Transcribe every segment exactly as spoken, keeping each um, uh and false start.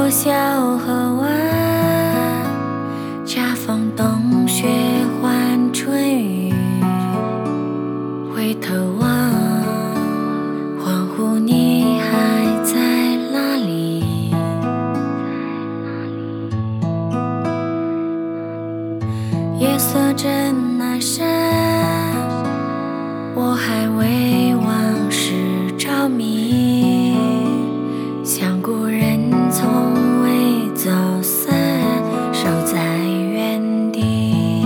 过小河湾，恰逢冬雪换春雨。回头望，恍惚你还在哪里？夜色正南山，我还为往事着迷。像故人从未走散，守在原地。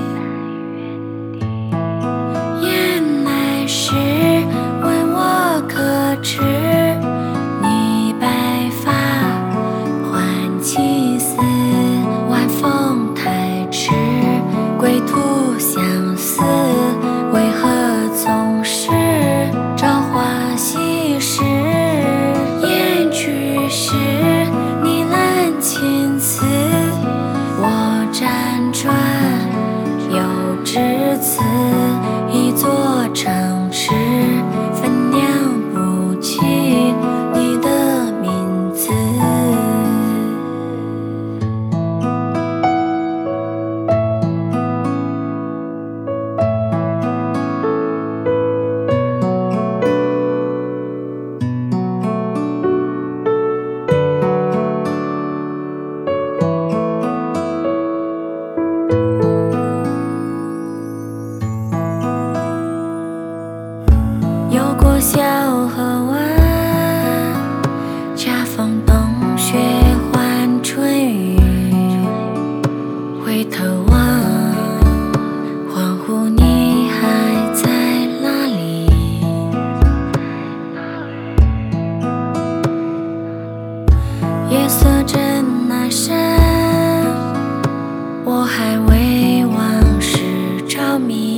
眼来时问我可知，你白发换青丝，晚风太迟，归途相思，为何总是朝花夕拾？雁去时，你揽青丝，我辗转又至此，一座城池，分量不清你的名字。游过小河湾，恰逢冬雪换春雨。回头望，恍惚你还在哪里？夜色正南山，我还为往事着迷。